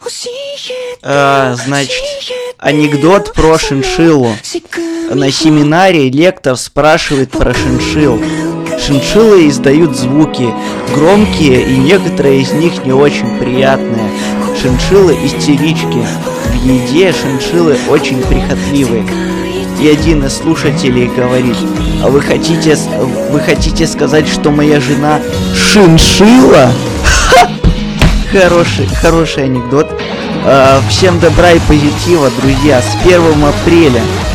Значит, анекдот про шиншиллу. На семинаре лектор спрашивает про шиншилл. Шиншиллы издают звуки, громкие, и некоторые из них не очень приятные. Шиншиллы истерички. В еде шиншиллы очень прихотливые. И один из слушателей говорит: а вы хотите сказать, что моя жена шиншилла? Хороший анекдот. Всем добра и позитива, друзья. С 1 апреля